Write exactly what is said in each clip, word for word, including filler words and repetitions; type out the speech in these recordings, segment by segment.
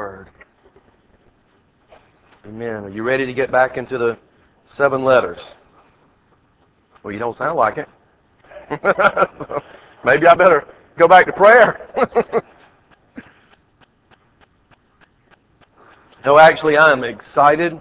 Word. Amen. Are you ready to get back into the seven letters? Well, you don't sound like it. Maybe I better go back to prayer. No, actually, I'm excited.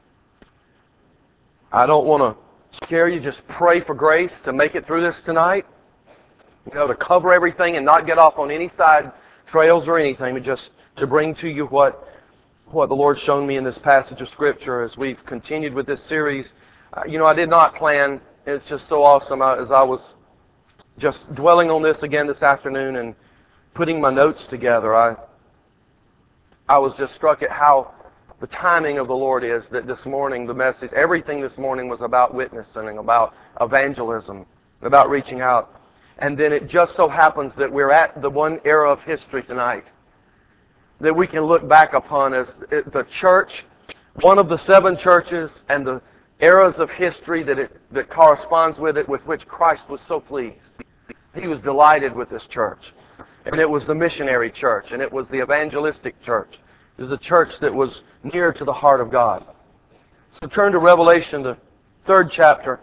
I don't want to scare you. Just pray for grace to make it through this tonight. You know, to cover everything and not get off on any side trails or anything, but just to bring to you what what the Lord's shown me in this passage of Scripture as we've continued with this series. Uh, you know, I did not plan. It's just so awesome uh, as I was just dwelling on this again this afternoon and putting my notes together. I I was just struck at how the timing of the Lord is, that this morning, the message, everything this morning was about witnessing, about evangelism, about reaching out. And then it just so happens that we're at the one era of history tonight that we can look back upon as the church, one of the seven churches, and the eras of history that it that corresponds with it, with which Christ was so pleased. He was delighted with this church. And it was the missionary church, and it was the evangelistic church. It was the church that was near to the heart of God. So turn to Revelation, the third chapter.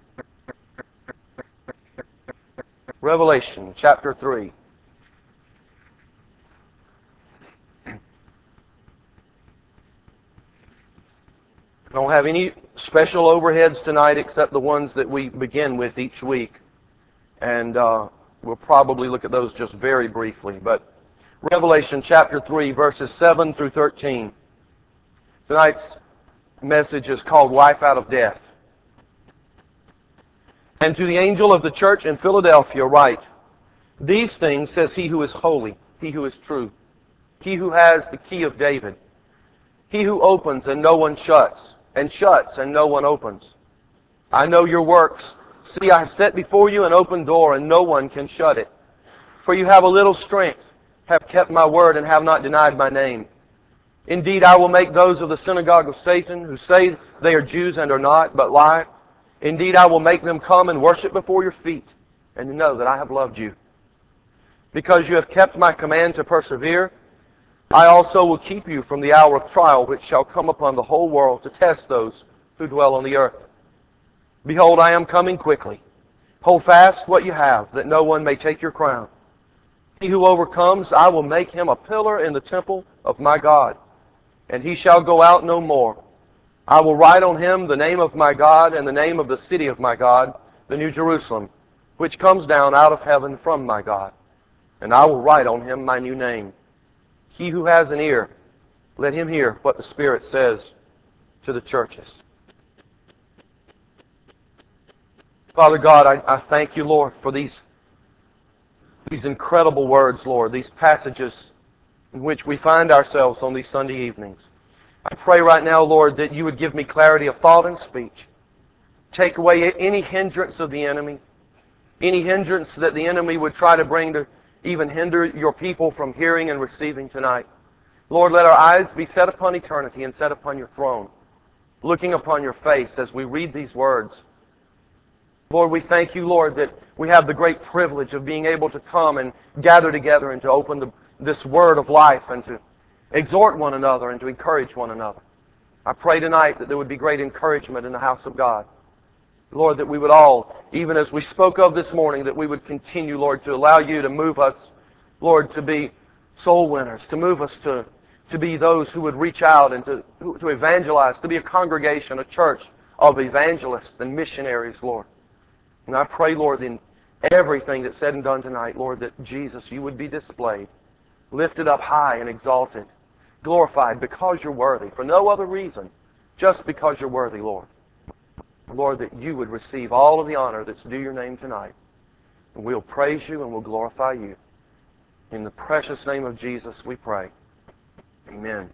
Revelation, chapter three. I don't have any special overheads tonight except the ones that we begin with each week. And uh, we'll probably look at those just very briefly. But Revelation chapter three, verses seven through thirteen. Tonight's message is called Life Out of Death. And to the angel of the church in Philadelphia write, These things says he who is holy, he who is true, he who has the key of David, he who opens and no one shuts, and shuts and no one opens. I know your works. See, I have set before you an open door, and no one can shut it. For you have a little strength, have kept my word, and have not denied my name. Indeed, I will make those of the synagogue of Satan, who say they are Jews and are not, but lie. Indeed, I will make them come and worship before your feet, and to know that I have loved you. Because you have kept my command to persevere, I also will keep you from the hour of trial which shall come upon the whole world to test those who dwell on the earth. Behold, I am coming quickly. Hold fast what you have, that no one may take your crown. He who overcomes, I will make him a pillar in the temple of my God, and he shall go out no more. I will write on him the name of my God and the name of the city of my God, the New Jerusalem, which comes down out of heaven from my God. And I will write on him my new name. He who has an ear, let him hear what the Spirit says to the churches. Father God, I, I thank you, Lord, for these, these incredible words, Lord, these passages in which we find ourselves on these Sunday evenings. I pray right now, Lord, that you would give me clarity of thought and speech. Take away any hindrance of the enemy, any hindrance that the enemy would try to bring to even hinder your people from hearing and receiving tonight. Lord, let our eyes be set upon eternity and set upon your throne, looking upon your face as we read these words. Lord, we thank you, Lord, that we have the great privilege of being able to come and gather together and to open the, this word of life and to exhort one another and to encourage one another. I pray tonight that there would be great encouragement in the house of God. Lord, that we would all, even as we spoke of this morning, that we would continue, Lord, to allow you to move us, Lord, to be soul winners, to move us to, to be those who would reach out and to, to evangelize, to be a congregation, a church of evangelists and missionaries, Lord. And I pray, Lord, in everything that's said and done tonight, Lord, that Jesus, you would be displayed, lifted up high and exalted, glorified because you're worthy, for no other reason, just because you're worthy, Lord. Lord, that you would receive all of the honor that's due your name tonight. And we'll praise you and we'll glorify you. In the precious name of Jesus we pray. Amen.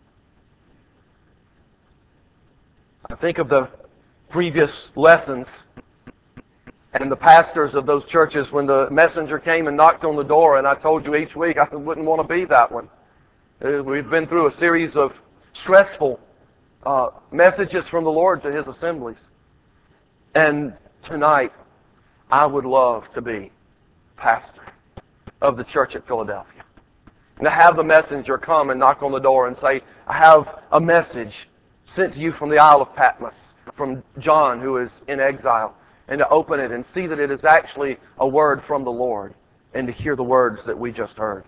I think of the previous lessons and the pastors of those churches when the messenger came and knocked on the door, and I told you each week I wouldn't want to be that one. We've been through a series of stressful uh, messages from the Lord to His assemblies. And tonight, I would love to be pastor of the church at Philadelphia. And to have the messenger come and knock on the door and say, I have a message sent to you from the Isle of Patmos, from John who is in exile, and to open it and see that it is actually a word from the Lord, and to hear the words that we just heard.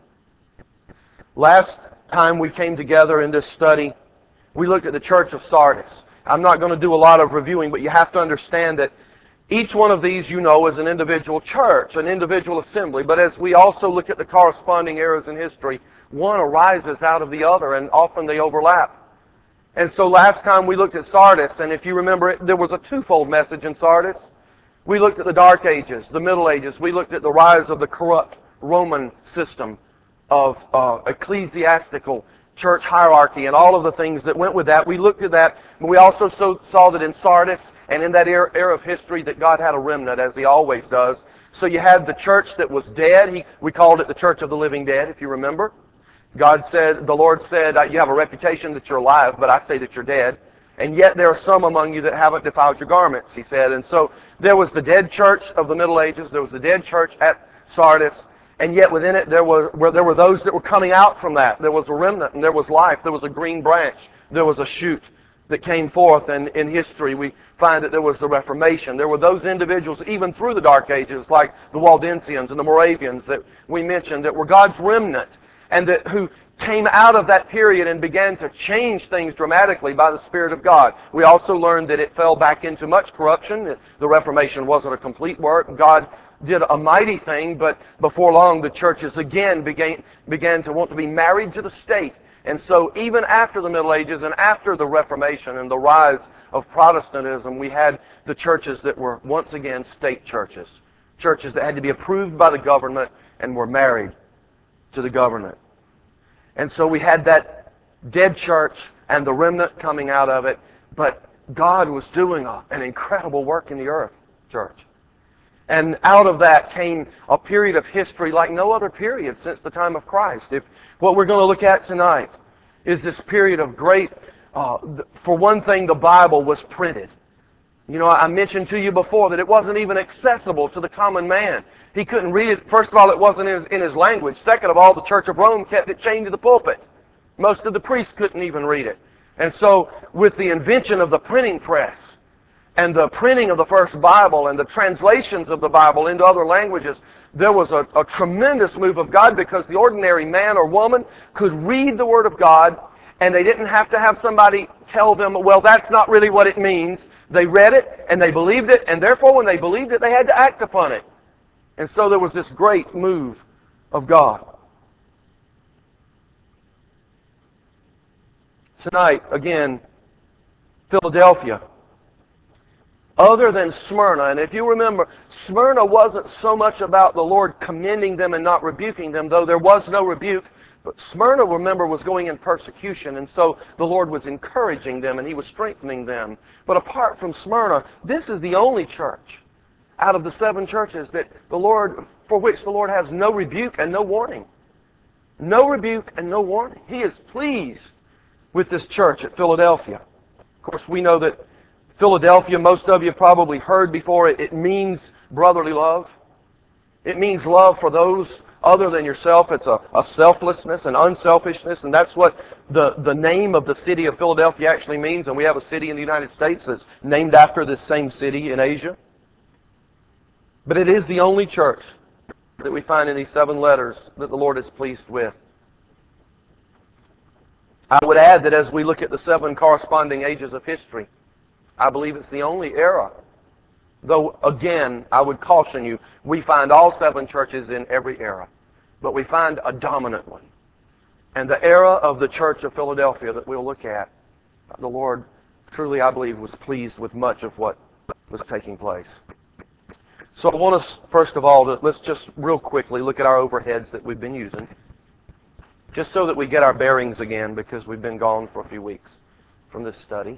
Last time we came together in this study, we looked at the church of Sardis. I'm not going to do a lot of reviewing, but you have to understand that each one of these, you know, is an individual church, an individual assembly. But as we also look at the corresponding eras in history, one arises out of the other, and often they overlap. And so last time we looked at Sardis, and if you remember, it, there was a twofold message in Sardis. We looked at the Dark Ages, the Middle Ages. We looked at the rise of the corrupt Roman system of uh, ecclesiastical church hierarchy and all of the things that went with that. We looked at that, but we also so, saw that in Sardis and in that era, era of history that God had a remnant, as He always does. So you had the church that was dead. He, we called it the Church of the Living Dead, if you remember. God said, the Lord said, you have a reputation that you're alive, but I say that you're dead. And yet there are some among you that haven't defiled your garments, He said. And so there was the dead church of the Middle Ages. There was the dead church at Sardis. And yet within it there were, where there were those that were coming out from that. There was a remnant and there was life. There was a green branch. There was a shoot that came forth. And in history we find that there was the Reformation. There were those individuals even through the Dark Ages, like the Waldensians and the Moravians that we mentioned, that were God's remnant, and that who came out of that period and began to change things dramatically by the Spirit of God. We also learned that it fell back into much corruption. The Reformation wasn't a complete work. God did a mighty thing, but before long the churches again began, began to want to be married to the state. And so even after the Middle Ages and after the Reformation and the rise of Protestantism, we had the churches that were once again state churches. Churches that had to be approved by the government and were married to the government. And so we had that dead church and the remnant coming out of it, but God was doing a, an incredible work in the earth, church. And out of that came a period of history like no other period since the time of Christ. If what we're going to look at tonight is this period of great, uh, for one thing, the Bible was printed. You know, I mentioned to you before that it wasn't even accessible to the common man. He couldn't read it. First of all, it wasn't in his, in his language. Second of all, the Church of Rome kept it chained to the pulpit. Most of the priests couldn't even read it. And so, with the invention of the printing press, and the printing of the first Bible, and the translations of the Bible into other languages, there was a, a tremendous move of God, because the ordinary man or woman could read the Word of God, and they didn't have to have somebody tell them, well, that's not really what it means. They read it, and they believed it, and therefore when they believed it, they had to act upon it. And so there was this great move of God. Tonight, again, Philadelphia. Other than Smyrna, and if you remember, Smyrna wasn't so much about the Lord commending them and not rebuking them, though there was no rebuke. But Smyrna, remember, was going in persecution, and so the Lord was encouraging them and He was strengthening them. But apart from Smyrna, this is the only church out of the seven churches that the Lord, for which the Lord has no rebuke and no warning. No rebuke and no warning. He is pleased with this church at Philadelphia. Of course, we know that Philadelphia, most of you probably heard before, it, it means brotherly love. It means love for those other than yourself. It's a, a selflessness and unselfishness, and that's what the, the name of the city of Philadelphia actually means. And we have a city in the United States that's named after this same city in Asia. But it is the only church that we find in these seven letters that the Lord is pleased with. I would add that as we look at the seven corresponding ages of history, I believe it's the only era. Though, again, I would caution you, we find all seven churches in every era. But we find a dominant one. And the era of the Church of Philadelphia that we'll look at, the Lord truly, I believe, was pleased with much of what was taking place. So I want us, first of all, to, let's just real quickly look at our overheads that we've been using, just so that we get our bearings again, because we've been gone for a few weeks from this study.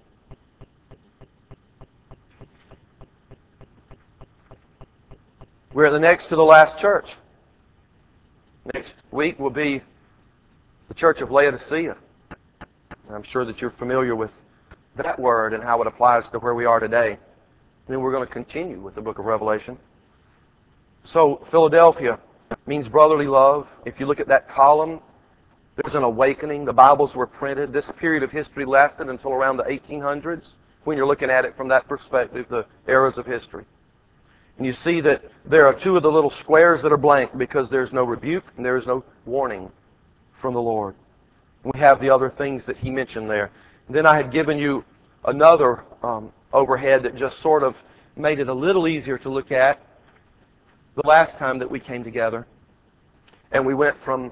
We're at the next to the last church. Next week will be the church of Laodicea. I'm sure that you're familiar with that word and how it applies to where we are today. And then we're going to continue with the book of Revelation. So Philadelphia means brotherly love. If you look at that column There's an awakening. The Bibles were printed. This period of history lasted until around the eighteen hundreds, when you're looking at it from that perspective, the eras of history. And you see that there are two of the little squares that are blank because there's no rebuke and there is no warning from the Lord. We have the other things that he mentioned there. And then I had given you another um, overhead that just sort of made it a little easier to look at the last time that we came together. And we went from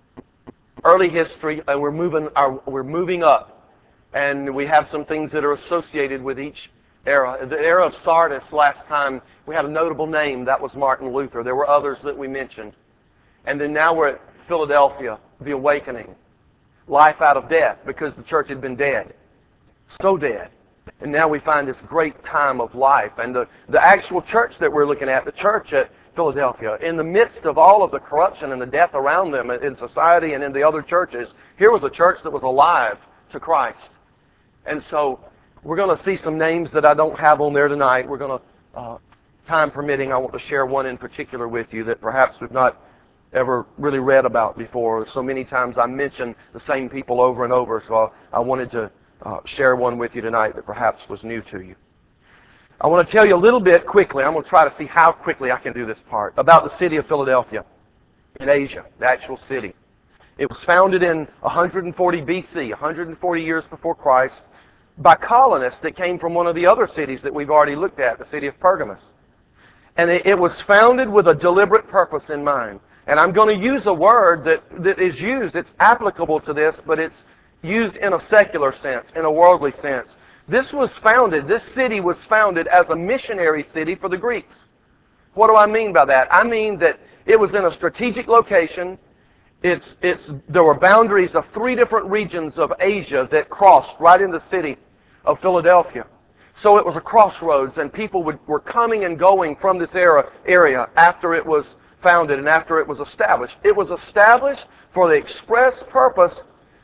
early history, and we're moving our, we're moving up. And we have some things that are associated with each era. The era of Sardis last time, we had a notable name. That was Martin Luther. There were others that we mentioned. And then now we're at Philadelphia, the awakening. Life out of death, because the church had been dead. So dead. And now we find this great time of life. And the, the actual church that we're looking at, the church at Philadelphia, in the midst of all of the corruption and the death around them in society and in the other churches, here was a church that was alive to Christ. And so we're going to see some names that I don't have on there tonight. We're going to, uh, time permitting, I want to share one in particular with you that perhaps we've not ever really read about before. So many times I mention the same people over and over, so I, I wanted to uh, share one with you tonight that perhaps was new to you. I want to tell you a little bit quickly, I'm going to try to see how quickly I can do this part, about the city of Philadelphia in Asia, the actual city. It was founded in one hundred forty B C, one hundred forty years before Christ, by colonists that came from one of the other cities that we've already looked at, the city of Pergamus. And it, it was founded with a deliberate purpose in mind. And I'm going to use a word that, that is used, it's applicable to this, but it's used in a secular sense, in a worldly sense. This was founded, this city was founded as a missionary city for the Greeks. What do I mean by that? I mean that it was in a strategic location. It's, it's, there were boundaries of three different regions of Asia that crossed right in the city of Philadelphia. So it was a crossroads, and people would, were coming and going from this era, area after it was founded and after it was established. It was established for the express purpose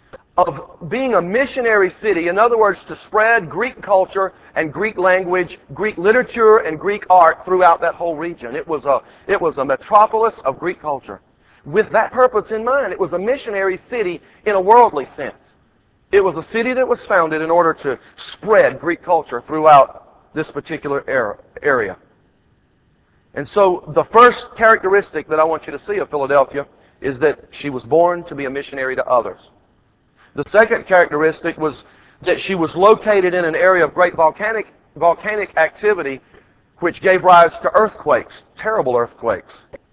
of being a missionary city. In other words, to spread Greek culture and Greek language, Greek literature and Greek art throughout that whole region. It was a, it was a metropolis of Greek culture. With that purpose in mind, it was a missionary city in a worldly sense. It was a city that was founded in order to spread Greek culture throughout this particular era, area. And so the first characteristic that I want you to see of Philadelphia is that she was born to be a missionary to others. The second characteristic was that she was located in an area of great volcanic, volcanic activity, which gave rise to earthquakes, terrible earthquakes.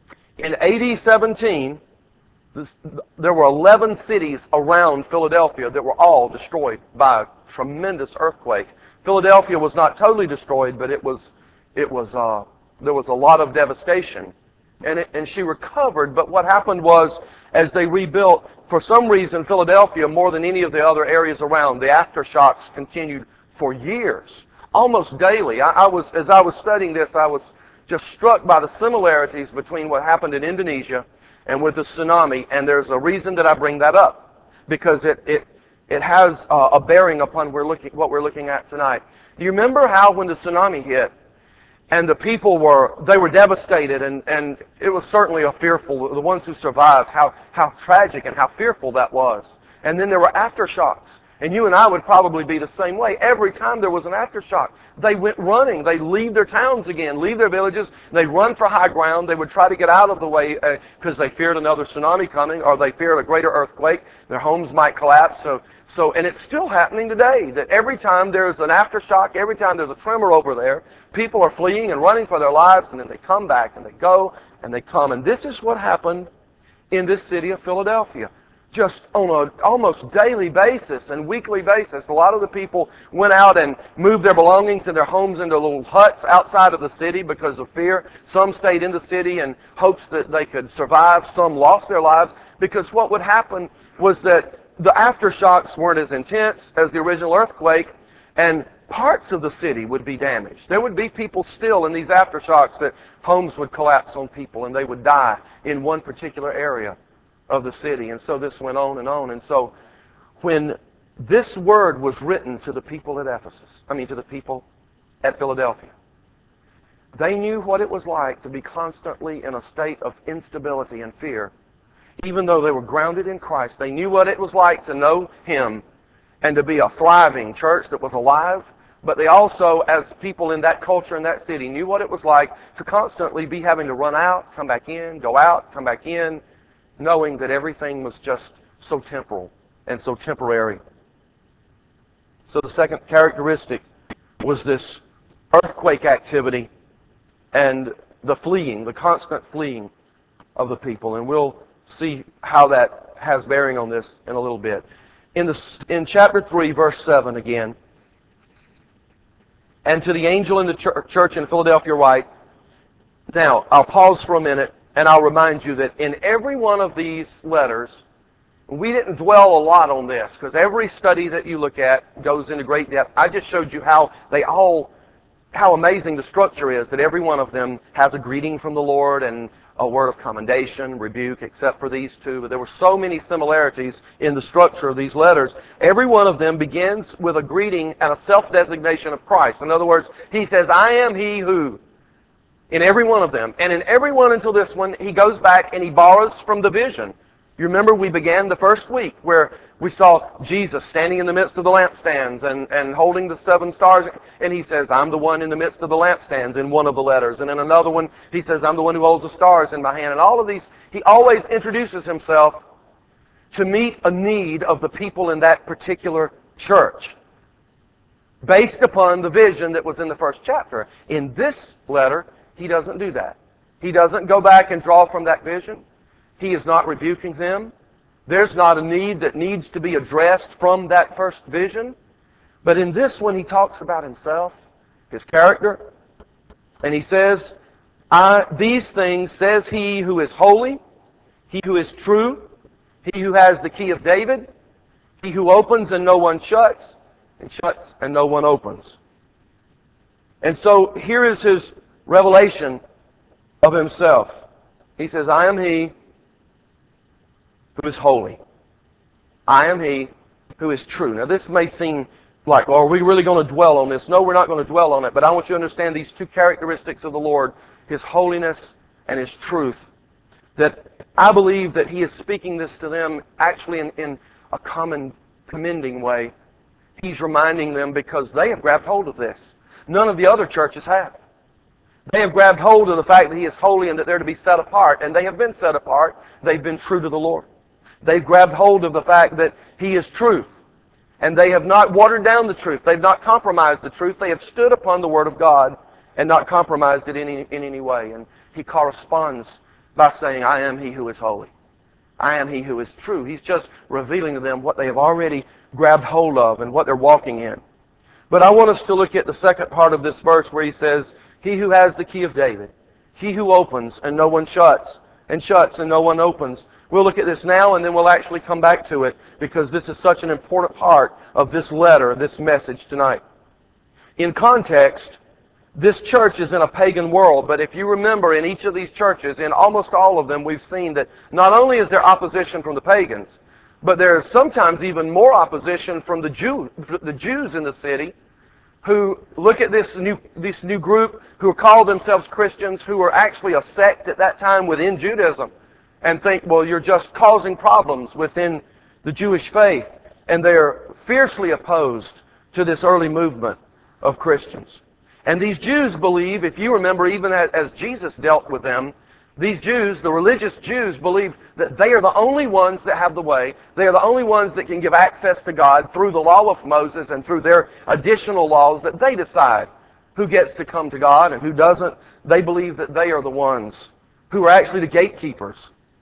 In A D seventeen, this, there were eleven cities around Philadelphia that were all destroyed by a tremendous earthquake. Philadelphia was not totally destroyed, but it was, it was, uh, there was a lot of devastation. And, it, and she recovered, but what happened was, as they rebuilt, for some reason, Philadelphia, more than any of the other areas around, the aftershocks continued for years, almost daily. I, I was, as I was studying this, I was just struck by the similarities between what happened in Indonesia and with the tsunami, and there's a reason that I bring that up, because it, it, it has uh, a bearing upon we're looking, what we're looking at tonight. Do you remember how when the tsunami hit, and the people were, they were devastated, and, and it was certainly a fearful, the ones who survived, how, how tragic and how fearful that was. And then there were aftershocks. And you and I would probably be the same way. Every time there was an aftershock, they went running. They'd leave their towns again, leave their villages. They'd run for high ground. They would try to get out of the way because uh, they feared another tsunami coming, or they feared a greater earthquake. Their homes might collapse. So, so, and it's still happening today, that every time there's an aftershock, every time there's a tremor over there, people are fleeing and running for their lives, and then they come back, and they go, and they come. And this is what happened in this city of Philadelphia. Just on an almost daily basis and weekly basis, a lot of the people went out and moved their belongings and their homes into little huts outside of the city because of fear. Some stayed in the city in hopes that they could survive. Some lost their lives, because what would happen was that the aftershocks weren't as intense as the original earthquake, and parts of the city would be damaged. There would be people still in these aftershocks that homes would collapse on people and they would die in one particular area of the city. And so this went on and on. And so when this word was written to the people at Ephesus, I mean to the people at Philadelphia, they knew what it was like to be constantly in a state of instability and fear. Even though they were grounded in Christ, they knew what it was like to know Him and to be a thriving church that was alive. But they also, as people in that culture, in that city, knew what it was like to constantly be having to run out, come back in, go out, come back in, knowing that everything was just so temporal and so temporary. So the second characteristic was this earthquake activity and the fleeing, the constant fleeing of the people. And we'll see how that has bearing on this in a little bit. In, the, in chapter three, verse seven again, and to the angel in the church in Philadelphia write. Now, I'll pause for a minute and I'll remind you that in every one of these letters, we didn't dwell a lot on this because every study that you look at goes into great depth. I just showed you how they all, how amazing the structure is, that every one of them has a greeting from the Lord and a word of commendation, rebuke, except for these two. But there were so many similarities in the structure of these letters. Every one of them begins with a greeting and a self-designation of Christ. In other words, he says, I am he who, in every one of them. And in every one until this one, he goes back and he borrows from the vision. You remember we began the first week where we saw Jesus standing in the midst of the lampstands and, and holding the seven stars. And he says, I'm the one in the midst of the lampstands in one of the letters. And in another one, he says, I'm the one who holds the stars in my hand. And all of these, he always introduces himself to meet a need of the people in that particular church based upon the vision that was in the first chapter. In this letter, he doesn't do that. He doesn't go back and draw from that vision. He is not rebuking them. There's not a need that needs to be addressed from that first vision. But in this one, he talks about himself, his character, and he says, I, these things says he who is holy, he who is true, he who has the key of David, he who opens and no one shuts, and shuts and no one opens. And so here is his revelation of himself. He says, I am he who is holy. I am he who is true. Now this may seem like, well, are we really going to dwell on this? No, we're not going to dwell on it. But I want you to understand these two characteristics of the Lord, His holiness and His truth. That I believe that He is speaking this to them actually in, in a common commending way. He's reminding them because they have grabbed hold of this. None of the other churches have. They have grabbed hold of the fact that He is holy and that they're to be set apart. And they have been set apart. They've been true to the Lord. They've grabbed hold of the fact that He is truth. And they have not watered down the truth. They've not compromised the truth. They have stood upon the Word of God and not compromised it in any, in any way. And He corresponds by saying, I am He who is holy. I am He who is true. He's just revealing to them what they have already grabbed hold of and what they're walking in. But I want us to look at the second part of this verse where he says, He who has the key of David, He who opens and no one shuts, and shuts and no one opens. We'll look at this now and then we'll actually come back to it because this is such an important part of this letter, this message tonight. In context, this church is in a pagan world, but if you remember in each of these churches, in almost all of them, we've seen that not only is there opposition from the pagans, but there is sometimes even more opposition from the Jew, the Jews in the city who look at this new, this new group who call themselves Christians, who are actually a sect at that time within Judaism, and think, well, you're just causing problems within the Jewish faith. And they're fiercely opposed to this early movement of Christians. And these Jews believe, if you remember, even as, as Jesus dealt with them, these Jews, the religious Jews, believe that they are the only ones that have the way. They are the only ones that can give access to God through the law of Moses and through their additional laws that they decide who gets to come to God and who doesn't. They believe that they are the ones who are actually the gatekeepers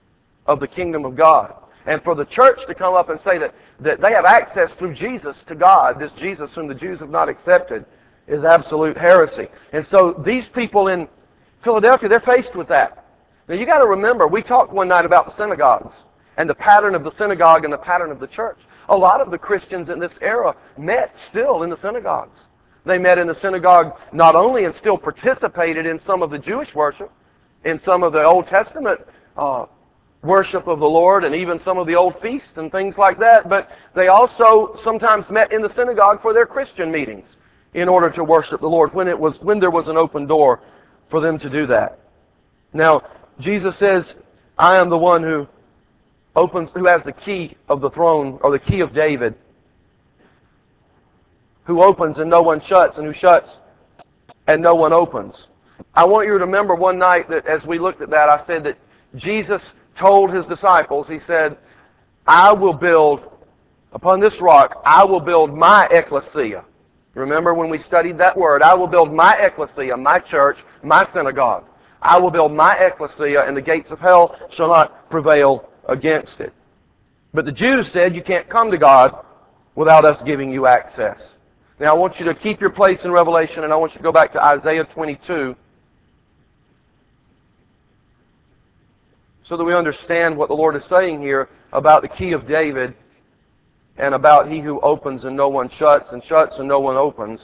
of the kingdom of God. And for the church to come up and say that, that they have access through Jesus to God, this Jesus whom the Jews have not accepted, is absolute heresy. And so these people in Philadelphia, they're faced with that. Now you got to remember, we talked one night about the synagogues and the pattern of the synagogue and the pattern of the church. A lot of the Christians in this era met still in the synagogues. They met in the synagogue not only and still participated in some of the Jewish worship, in some of the Old Testament uh, worship of the Lord and even some of the old feasts and things like that, but they also sometimes met in the synagogue for their Christian meetings in order to worship the Lord when it was when there was an open door for them to do that. Now, Jesus says, I am the one who opens, who has the key of the throne, or the key of David, who opens and no one shuts, and who shuts and no one opens. I want you to remember one night that as we looked at that, I said that Jesus told His disciples, He said, I will build, upon this rock, I will build my ecclesia. Remember when we studied that word, I will build my ecclesia, my church, my synagogue. I will build my ecclesia, and the gates of hell shall not prevail against it. But the Jews said, you can't come to God without us giving you access. Now I want you to keep your place in Revelation, and I want you to go back to Isaiah twenty-two so that we understand what the Lord is saying here about the key of David and about He who opens and no one shuts, and shuts and no one opens.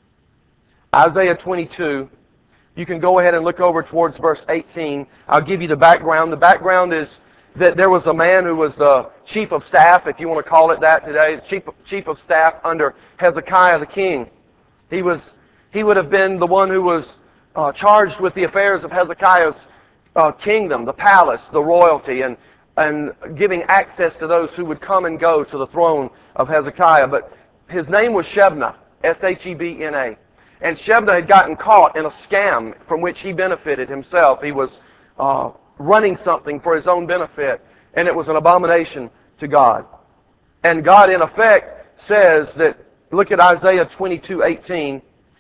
Isaiah twenty-two, you can go ahead and look over towards verse eighteen. I'll give you the background. The background is that there was a man who was the chief of staff, if you want to call it that today, chief, chief of staff under Hezekiah the king. He was, he would have been the one who was uh, charged with the affairs of Hezekiah's uh, kingdom, the palace, the royalty, and, and giving access to those who would come and go to the throne of Hezekiah. But his name was Shebna, S H E B N A. And Shebna had gotten caught in a scam from which he benefited himself. He was uh, running something for his own benefit, and it was an abomination to God. And God, in effect, says that, look at Isaiah twenty-two eighteen,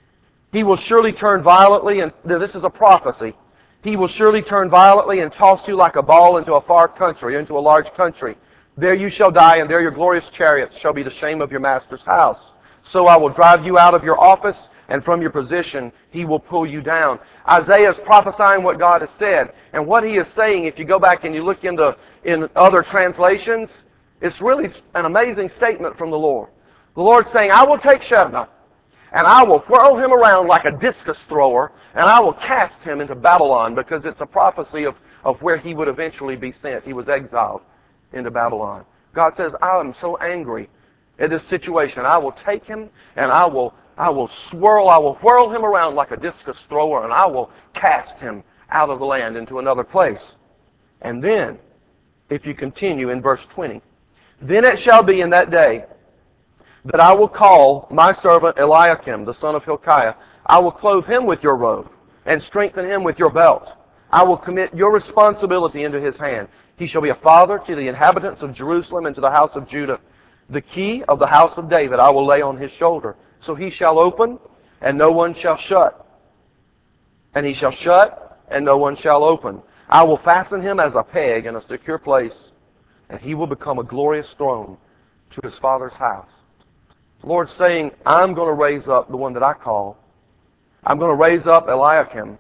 He will surely turn violently, and this is a prophecy, He will surely turn violently and toss you like a ball into a far country, into a large country. There you shall die, and there your glorious chariots shall be the shame of your master's house. So I will drive you out of your office, and from your position He will pull you down. Isaiah is prophesying what God has said. And what he is saying, if you go back and you look into in other translations, it's really an amazing statement from the Lord. The Lord's saying, I will take Shebna, and I will whirl him around like a discus thrower, and I will cast him into Babylon, because it's a prophecy of, of where he would eventually be sent. He was exiled into Babylon. God says, I am so angry at this situation. I will take him, and I will I will swirl, I will whirl him around like a discus thrower, and I will cast him out of the land into another place. And then, if you continue in verse twenty, then it shall be in that day that I will call my servant Eliakim, the son of Hilkiah. I will clothe him with your robe, and strengthen him with your belt. I will commit your responsibility into his hand. He shall be a father to the inhabitants of Jerusalem and to the house of Judah. The key of the house of David I will lay on his shoulder. So he shall open, and no one shall shut. And he shall shut, and no one shall open. I will fasten him as a peg in a secure place, and he will become a glorious throne to his father's house. The Lord's saying, I'm going to raise up the one that I call. I'm going to raise up Eliakim,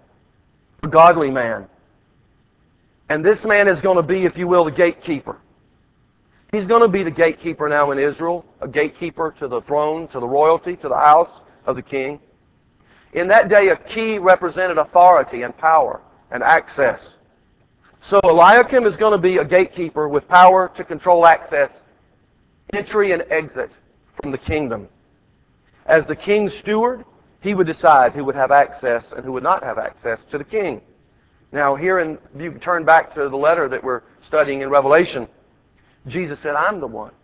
a godly man. And this man is going to be, if you will, the gatekeeper. He's going to be the gatekeeper now in Israel, a gatekeeper to the throne, to the royalty, to the house of the king. In that day, a key represented authority and power and access. So Eliakim is going to be a gatekeeper with power to control access, entry and exit from the kingdom. As the king's steward, he would decide who would have access and who would not have access to the king. Now here, in, you can turn back to the letter that we're studying in Revelation. Jesus said, I'm the one.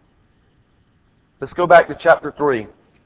Let's go back to chapter three.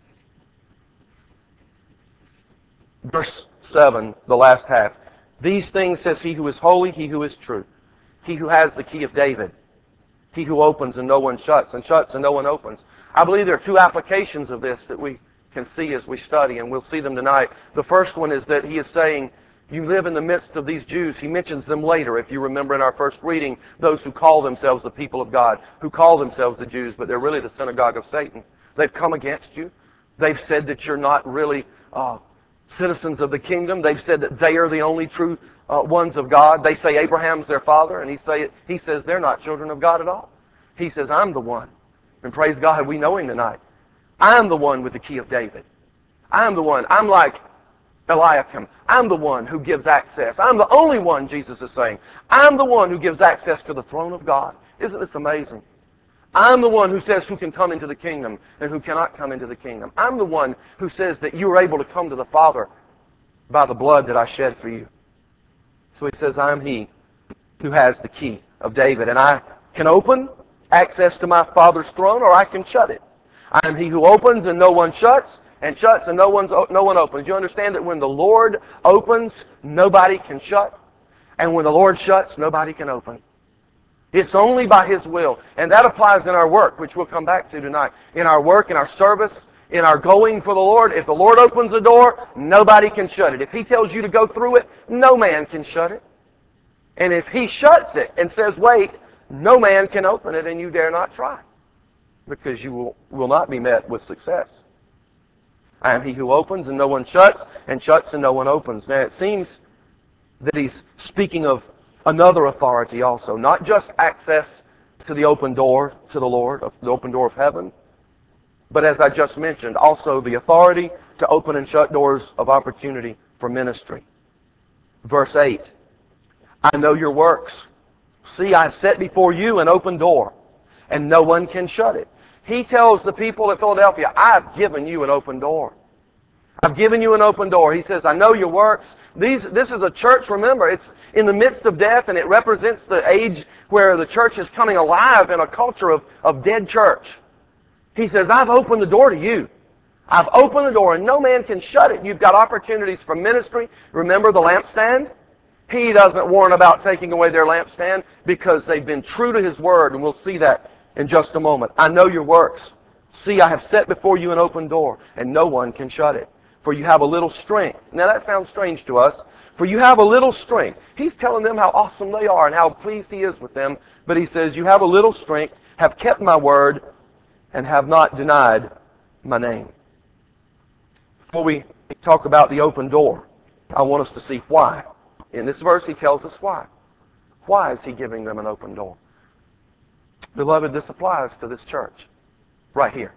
Verse seven, the last half. These things says he who is holy, he who is true. He who has the key of David. He who opens and no one shuts, and shuts and no one opens. I believe there are two applications of this that we can see as we study, and we'll see them tonight. The first one is that he is saying, you live in the midst of these Jews. He mentions them later, if you remember in our first reading, those who call themselves the people of God, who call themselves the Jews, but they're really the synagogue of Satan. They've come against you. They've said that you're not really uh, citizens of the kingdom. They've said that they are the only true uh, ones of God. They say Abraham's their father, and he, say, he says they're not children of God at all. He says, I'm the one. And praise God, we know him tonight. I'm the one with the key of David. I'm the one. I'm like Eliakim. I'm the one who gives access. I'm the only one, Jesus is saying. I'm the one who gives access to the throne of God. Isn't this amazing? I'm the one who says who can come into the kingdom and who cannot come into the kingdom. I'm the one who says that you are able to come to the Father by the blood that I shed for you. So he says, I'm he who has the key of David. And I can open access to my Father's throne, or I can shut it. I am He who opens and no one shuts, and shuts and no one's no one opens. You understand that when the Lord opens, nobody can shut, and when the Lord shuts, nobody can open. It's only by His will. And that applies in our work, which we'll come back to tonight. In our work, in our service, in our going for the Lord. If the Lord opens the door, nobody can shut it. If He tells you to go through it, no man can shut it. And if He shuts it and says, wait, no man can open it, and you dare not try, because you will, will not be met with success. I am He who opens and no one shuts, and shuts and no one opens. Now it seems that He's speaking of another authority also, not just access to the open door to the Lord, the open door of heaven, but as I just mentioned, also the authority to open and shut doors of opportunity for ministry. Verse eight, I know your works. See, I have set before you an open door, and no one can shut it. He tells the people at Philadelphia, I've given you an open door. I've given you an open door. He says, I know your works. These, this is a church, remember, it's in the midst of death, and it represents the age where the church is coming alive in a culture of, of dead church. He says, I've opened the door to you. I've opened the door, and no man can shut it. You've got opportunities for ministry. Remember the lampstand? He doesn't warn about taking away their lampstand because they've been true to His word, and we'll see that in just a moment. I know your works. See, I have set before you an open door, and no one can shut it. For you have a little strength. Now that sounds strange to us. For you have a little strength. He's telling them how awesome they are and how pleased He is with them. But He says, you have a little strength, have kept my word, and have not denied my name. Before we talk about the open door, I want us to see why. In this verse, He tells us why. Why is He giving them an open door? Beloved, this applies to this church right here,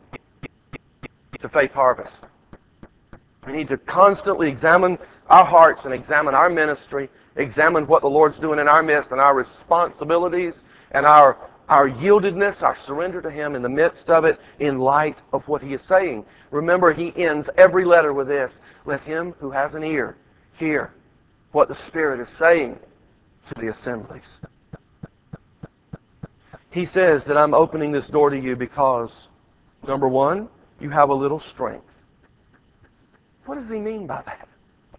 to Faith Harvest. We need to constantly examine our hearts and examine our ministry, examine what the Lord's doing in our midst and our responsibilities and our, our yieldedness, our surrender to Him in the midst of it in light of what He is saying. Remember, He ends every letter with this, let him who has an ear hear what the Spirit is saying to the assemblies. He says that I'm opening this door to you because, number one, you have a little strength. What does He mean by that?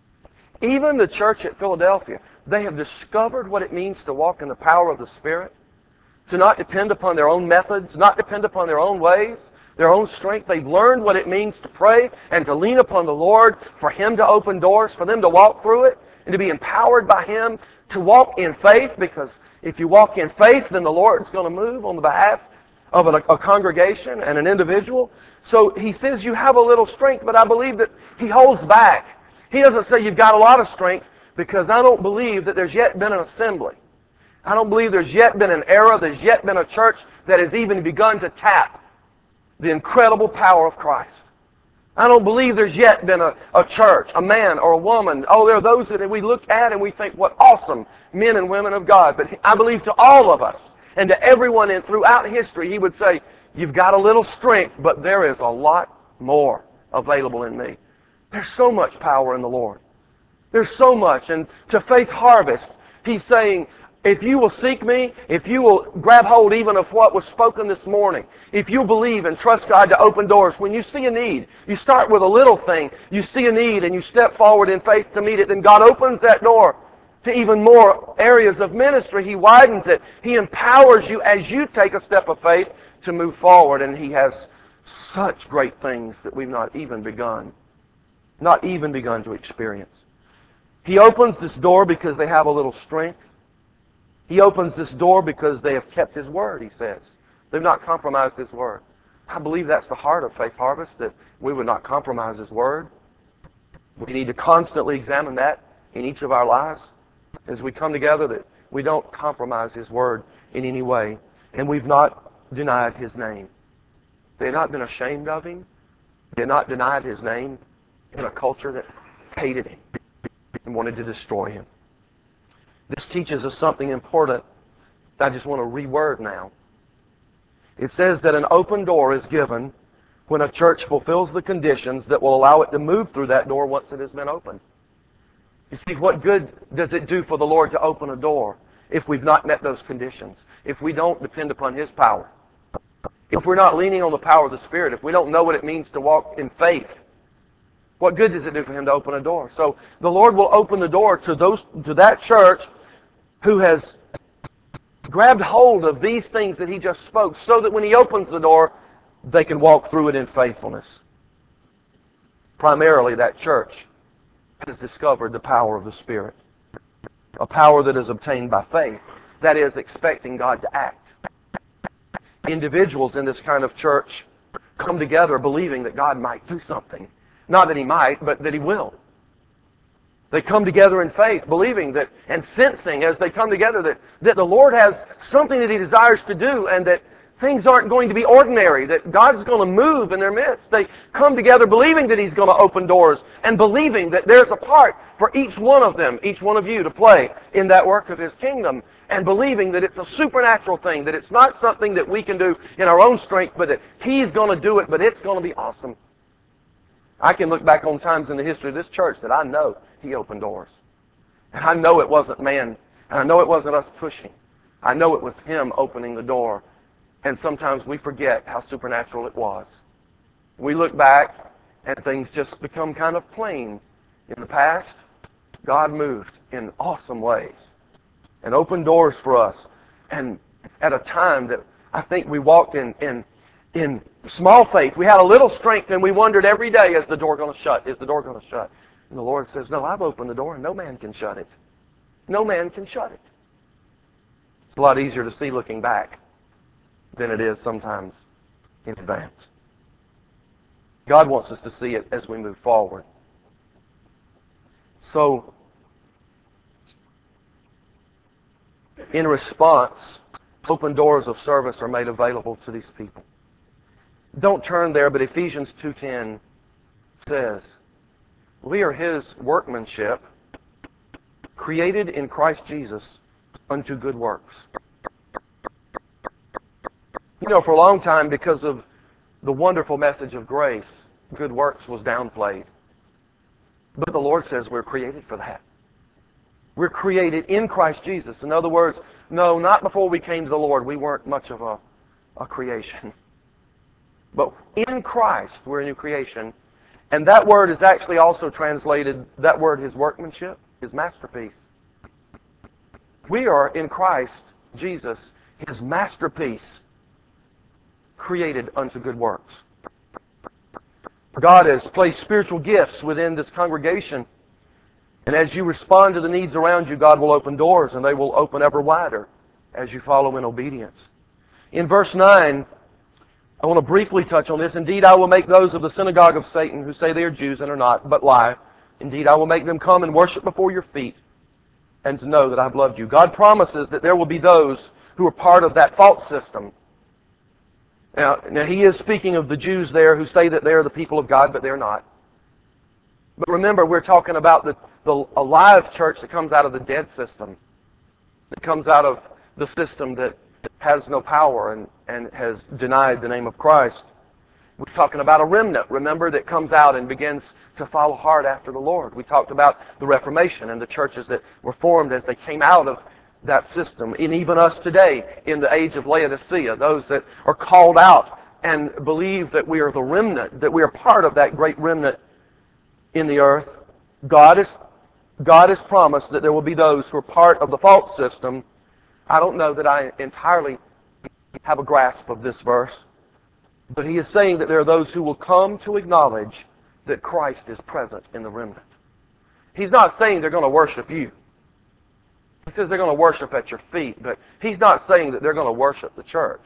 Even the church at Philadelphia, they have discovered what it means to walk in the power of the Spirit, to not depend upon their own methods, not depend upon their own ways, their own strength. They've learned what it means to pray and to lean upon the Lord for Him to open doors, for them to walk through it, and to be empowered by Him to walk in faith, because if you walk in faith, then the Lord's going to move on the behalf of a, a congregation and an individual. So He says you have a little strength, but I believe that He holds back. He doesn't say you've got a lot of strength, because I don't believe that there's yet been an assembly. I don't believe there's yet been an era, there's yet been a church that has even begun to tap the incredible power of Christ. I don't believe there's yet been a, a church, a man or a woman. Oh, there are those that we look at and we think, what awesome men and women of God. But I believe to all of us and to everyone in throughout history, He would say, you've got a little strength, but there is a lot more available in me. There's so much power in the Lord. There's so much. And to Faith Harvest, He's saying, if you will seek me, if you will grab hold even of what was spoken this morning, if you believe and trust God to open doors, when you see a need, you start with a little thing, you see a need and you step forward in faith to meet it, then God opens that door to even more areas of ministry. He widens it. He empowers you as you take a step of faith to move forward, and He has such great things that we've not even begun, not even begun to experience. He opens this door because they have a little strength. He opens this door because they have kept His word, He says. They've not compromised His word. I believe that's the heart of Faith Harvest, that we would not compromise His word. We need to constantly examine that in each of our lives as we come together, that we don't compromise His word in any way. And we've not denied His name. They've not been ashamed of Him. They've not denied His name in a culture that hated Him and wanted to destroy Him. This teaches us something important I just want to reword now. It says that an open door is given when a church fulfills the conditions that will allow it to move through that door once it has been opened. You see, what good does it do for the Lord to open a door if we've not met those conditions? if we don't depend upon His power. If we're not leaning on the power of the Spirit, if we don't know what it means to walk in faith, what good does it do for Him to open a door? So the Lord will open the door to those to that church who has grabbed hold of these things that He just spoke, so that when He opens the door, they can walk through it in faithfulness. Primarily, that church has discovered the power of the Spirit, a power that is obtained by faith, that is, expecting God to act. Individuals in this kind of church come together believing that God might do something. Not that He might, but that He will. They come together in faith, believing that, and sensing as they come together that, that the Lord has something that He desires to do, and that things aren't going to be ordinary, that God's going to move in their midst. They come together believing that He's going to open doors, and believing that there's a part for each one of them, each one of you, to play in that work of His kingdom, and believing that it's a supernatural thing, that it's not something that we can do in our own strength, but that He's going to do it, but it's going to be awesome. I can look back on times in the history of this church that I know He opened doors. And I know it wasn't man, and I know it wasn't us pushing. I know it was Him opening the door. And sometimes we forget how supernatural it was. We look back and things just become kind of plain. In the past, God moved in awesome ways and opened doors for us. And at a time that I think we walked in, in, in small faith. We had a little strength and we wondered every day, is the door going to shut? Is the door going to shut? And the Lord says, no, I've opened the door and no man can shut it. No man can shut it. It's a lot easier to see looking back than it is sometimes in advance. God wants us to see it as we move forward. So, in response, open doors of service are made available to these people. Don't turn there, but Ephesians two ten says, we are His workmanship, created in Christ Jesus unto good works. You know, for a long time, because of the wonderful message of grace, good works was downplayed. But the Lord says we're created for that. We're created in Christ Jesus. In other words, no, not before we came to the Lord. We weren't much of a, a creation. But in Christ, we're a new creation. And that word is actually also translated, that word, His workmanship, His masterpiece. We are in Christ Jesus, His masterpiece, created unto good works. God has placed spiritual gifts within this congregation. And as you respond to the needs around you, God will open doors, and they will open ever wider as you follow in obedience. In verse nine, I want to briefly touch on this. Indeed, I will make those of the synagogue of Satan who say they are Jews and are not, but lie. Indeed, I will make them come and worship before your feet, and to know that I've loved you. God promises that there will be those who are part of that false system. Now, now, He is speaking of the Jews there who say that they're the people of God, but they're not. But remember, we're talking about the, the alive church that comes out of the dead system, that comes out of the system that has no power and, and has denied the name of Christ. We're talking about a remnant, remember, that comes out and begins to follow hard after the Lord. We talked about the Reformation and the churches that were formed as they came out of that system. And even us today, in the age of Laodicea, those that are called out and believe that we are the remnant, that we are part of that great remnant in the earth. God has, God has promised that there will be those who are part of the false system. I don't know that I entirely have a grasp of this verse, but He is saying that there are those who will come to acknowledge that Christ is present in the remnant. He's not saying they're going to worship you. He says they're going to worship at your feet, but He's not saying that they're going to worship the church.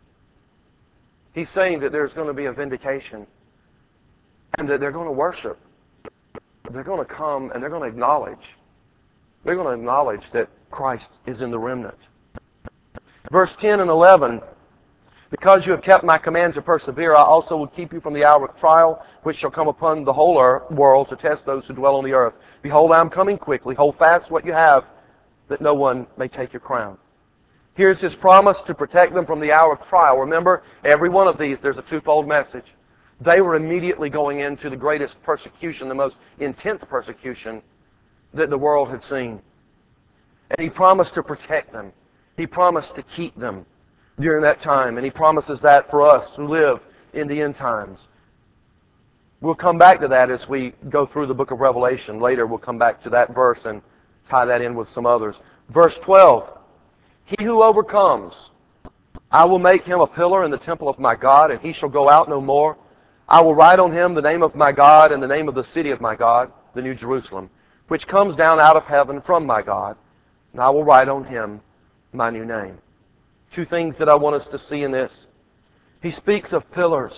He's saying that there's going to be a vindication and that they're going to worship. They're going to come and they're going to acknowledge. They're going to acknowledge that Christ is in the remnant. Verse ten and eleven, because you have kept my command to persevere, I also will keep you from the hour of trial, which shall come upon the whole earth, world to test those who dwell on the earth. Behold, I am coming quickly. Hold fast what you have, that no one may take your crown. Here's His promise to protect them from the hour of trial. Remember, every one of these, there's a twofold message. They were immediately going into the greatest persecution, the most intense persecution that the world had seen. And He promised to protect them. He promised to keep them during that time, and He promises that for us who live in the end times. We'll come back to that as we go through the book of Revelation. Later we'll come back to that verse and tie that in with some others. Verse twelve, He who overcomes, I will make him a pillar in the temple of my God, and he shall go out no more. I will write on him the name of my God and the name of the city of my God, the New Jerusalem, which comes down out of heaven from my God, and I will write on him my new name. Two things that I want us to see in this. He speaks of pillars.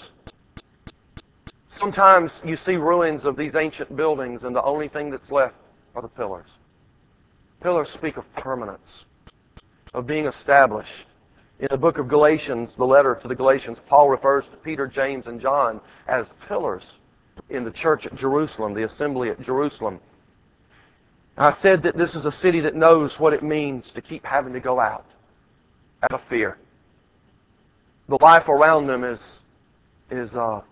Sometimes you see ruins of these ancient buildings, and the only thing that's left are the pillars. Pillars speak of permanence, of being established. In the book of Galatians, the letter to the Galatians, Paul refers to Peter, James, and John as pillars in the church at Jerusalem, the assembly at Jerusalem. I said that this is a city that knows what it means to keep having to go out out of fear. The life around them is, is uh,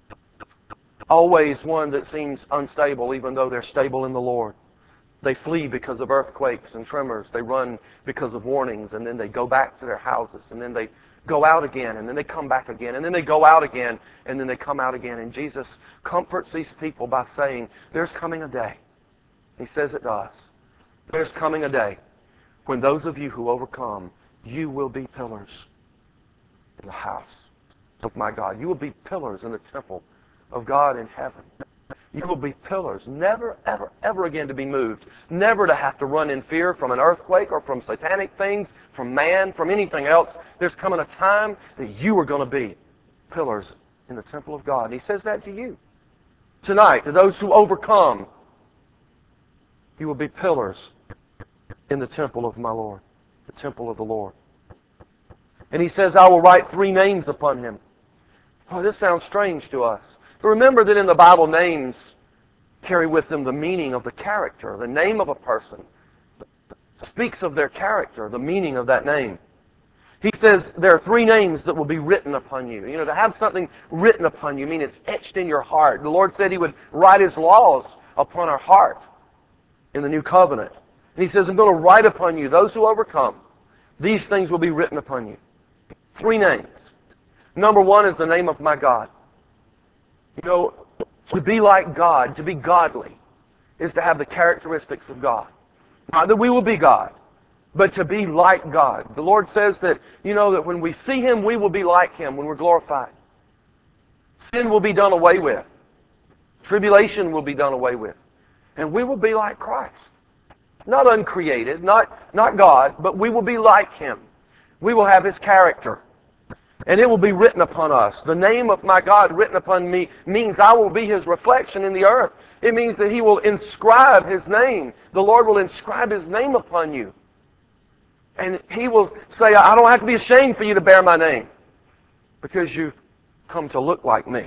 always one that seems unstable, even though they're stable in the Lord. They flee because of earthquakes and tremors. They run because of warnings, and then they go back to their houses, and then they go out again, and then they come back again, and then they go out again, and then they come out again. And Jesus comforts these people by saying, there's coming a day. He says it to us. There's coming a day when those of you who overcome, you will be pillars in the house of my God. You will be pillars in the temple of God in heaven. You will be pillars, never, ever, ever again to be moved. Never to have to run in fear from an earthquake or from satanic things, from man, from anything else. There's coming a time that you are going to be pillars in the temple of God. And He says that to you. Tonight, to those who overcome, you will be pillars in the temple of my Lord, the temple of the Lord. And He says, I will write three names upon him. Oh, this sounds strange to us. But remember that in the Bible, names carry with them the meaning of the character. The name of a person speaks of their character, the meaning of that name. He says there are three names that will be written upon you. You know, to have something written upon you, I mean it's etched in your heart. The Lord said He would write His laws upon our heart in the new covenant. And He says, I'm going to write upon you, those who overcome, these things will be written upon you. Three names. Number one is the name of my God. You know, to be like God, to be godly, is to have the characteristics of God. Not that we will be God, but to be like God. The Lord says that, you know, that when we see Him, we will be like Him when we're glorified. Sin will be done away with. Tribulation will be done away with. And we will be like Christ. Not uncreated, not, not God, but we will be like Him. We will have His character. And it will be written upon us. The name of my God written upon me means I will be His reflection in the earth. It means that He will inscribe His name. The Lord will inscribe His name upon you. And He will say, I don't have to be ashamed for you to bear my name, because you've come to look like me.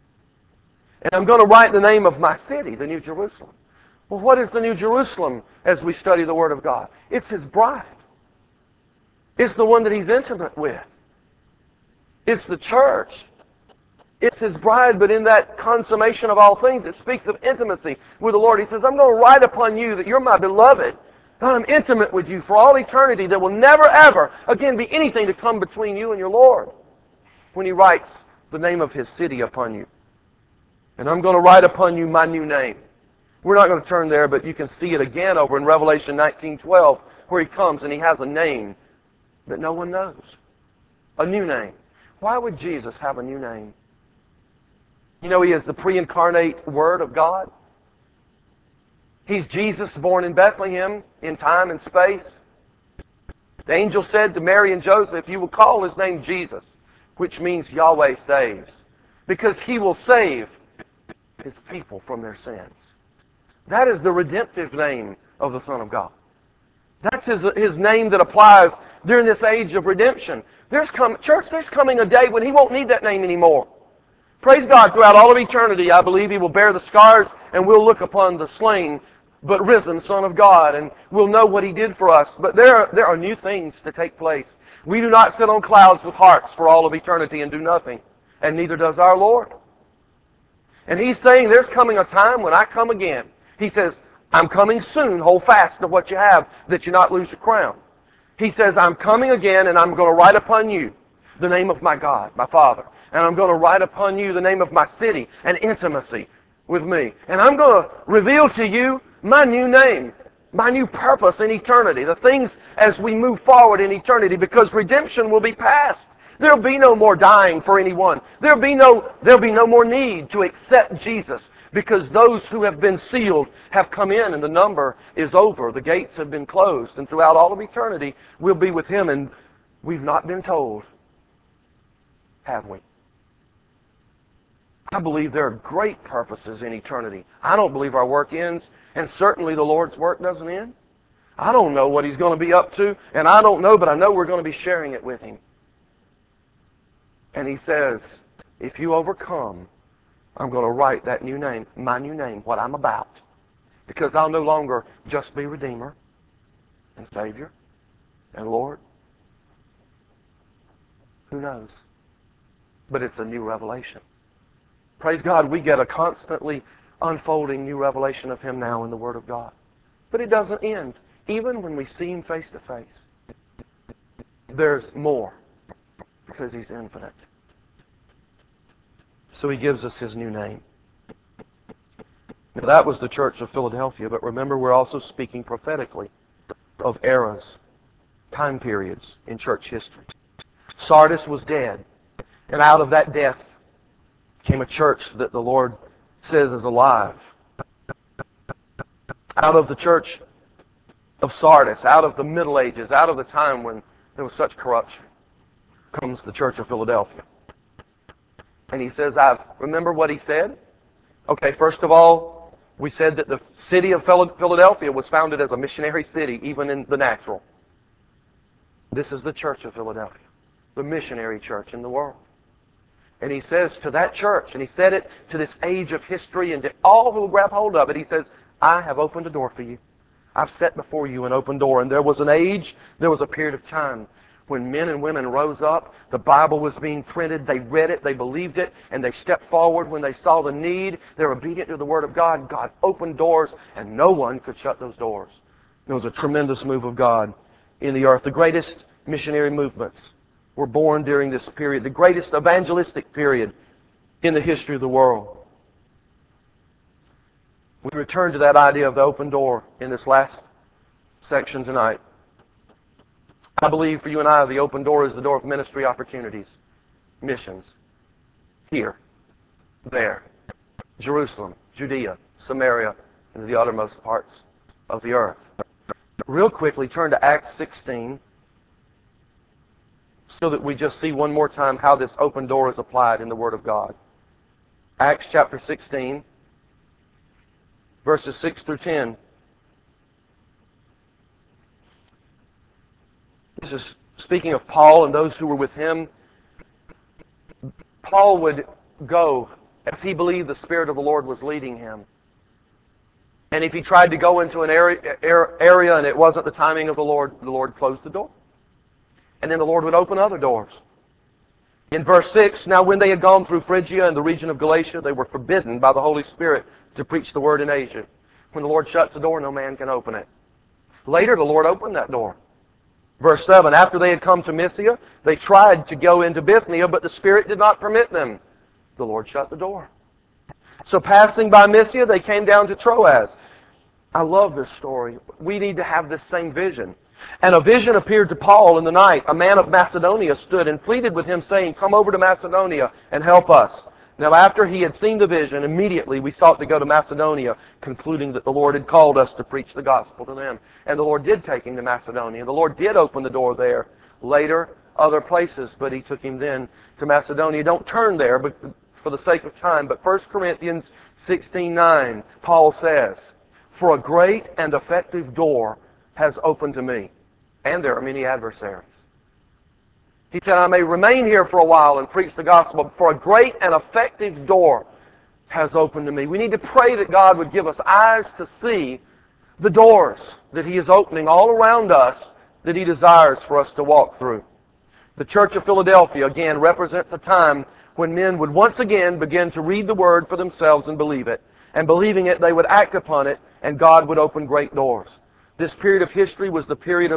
And I'm going to write the name of my city, the New Jerusalem. Well, what is the New Jerusalem as we study the Word of God? It's His bride. It's the one that He's intimate with. It's the church. It's His bride, but in that consummation of all things, it speaks of intimacy with the Lord. He says, I'm going to write upon you that you're my beloved. I'm intimate with you for all eternity. There will never, ever again be anything to come between you and your Lord when He writes the name of His city upon you. And I'm going to write upon you my new name. We're not going to turn there, but you can see it again over in Revelation nineteen twelve, where He comes and He has a name that no one knows. A new name. Why would Jesus have a new name? You know, He is the pre-incarnate Word of God. He's Jesus born in Bethlehem in time and space. The angel said to Mary and Joseph, you will call His name Jesus, which means Yahweh saves, because He will save His people from their sins. That is the redemptive name of the Son of God. That's His, his name that applies during this age of redemption. There's come, church, there's coming a day when He won't need that name anymore. Praise God, throughout all of eternity, I believe He will bear the scars, and we'll look upon the slain but risen Son of God, and we'll know what He did for us. But there are, there are new things to take place. We do not sit on clouds with harps for all of eternity and do nothing, and neither does our Lord. And He's saying there's coming a time when I come again. He says, I'm coming soon. Hold fast to what you have, that you not lose your crown. He says, I'm coming again, and I'm going to write upon you the name of my God, my Father. And I'm going to write upon you the name of my city and intimacy with me. And I'm going to reveal to you my new name, my new purpose in eternity, the things as we move forward in eternity, because redemption will be past. There'll be no more dying for anyone. There'll be no, there'll be no more need to accept Jesus, because those who have been sealed have come in and the number is over. The gates have been closed, and throughout all of eternity we'll be with Him, and we've not been told, have we? I believe there are great purposes in eternity. I don't believe our work ends, and certainly the Lord's work doesn't end. I don't know what He's going to be up to, and I don't know, but I know we're going to be sharing it with Him. And He says, if you overcome, I'm going to write that new name, my new name, what I'm about. Because I'll no longer just be Redeemer and Savior and Lord. Who knows? But it's a new revelation. Praise God, we get a constantly unfolding new revelation of Him now in the Word of God. But it doesn't end. Even when we see Him face to face, there's more, because He's infinite. So He gives us His new name. Now that was the church of Philadelphia, but remember, we're also speaking prophetically of eras, time periods in church history. Sardis was dead, and out of that death came a church that the Lord says is alive. Out of the church of Sardis, out of the Middle Ages, out of the time when there was such corruption, comes the church of Philadelphia. And He says, I've, remember what He said? Okay, first of all, we said that the city of Philadelphia was founded as a missionary city, even in the natural. This is the church of Philadelphia, the missionary church in the world. And He says to that church, and He said it to this age of history, and to all who will grab hold of it, He says, I have opened a door for you. I've set before you an open door. And there was an age, there was a period of time when men and women rose up, the Bible was being printed, they read it, they believed it, and they stepped forward when they saw the need. They were obedient to the Word of God. God opened doors, and no one could shut those doors. There was a tremendous move of God in the earth. The greatest missionary movements were born during this period, the greatest evangelistic period in the history of the world. We return to that idea of the open door in this last section tonight. I believe for you and I, the open door is the door of ministry opportunities, missions, here, there, Jerusalem, Judea, Samaria, and the uttermost parts of the earth. Real quickly, turn to Acts sixteen, so that we just see one more time how this open door is applied in the Word of God. Acts chapter sixteen, verses six through ten. This is speaking of Paul and those who were with him. Paul would go as he believed the Spirit of the Lord was leading him. And if he tried to go into an area, area and it wasn't the timing of the Lord, the Lord closed the door. And then the Lord would open other doors. In verse six, now when they had gone through Phrygia and the region of Galatia, they were forbidden by the Holy Spirit to preach the word in Asia. When the Lord shuts the door, no man can open it. Later, the Lord opened that door. Verse seven, after they had come to Mysia, they tried to go into Bithynia, but the Spirit did not permit them. The Lord shut the door. So passing by Mysia, they came down to Troas. I love this story. We need to have this same vision. And a vision appeared to Paul in the night. A man of Macedonia stood and pleaded with him, saying, come over to Macedonia and help us. Now after he had seen the vision, immediately we sought to go to Macedonia, concluding that the Lord had called us to preach the gospel to them. And the Lord did take him to Macedonia. The Lord did open the door there. Later, other places, but He took him then to Macedonia. Don't turn there but for the sake of time, but First Corinthians sixteen nine, Paul says, for a great and effective door has opened to me, and there are many adversaries. He said, I may remain here for a while and preach the gospel, for a great and effective door has opened to me. We need to pray that God would give us eyes to see the doors that He is opening all around us that He desires for us to walk through. The Church of Philadelphia, again, represents a time when men would once again begin to read the Word for themselves and believe it. And believing it, they would act upon it, and God would open great doors. This period of history was the period of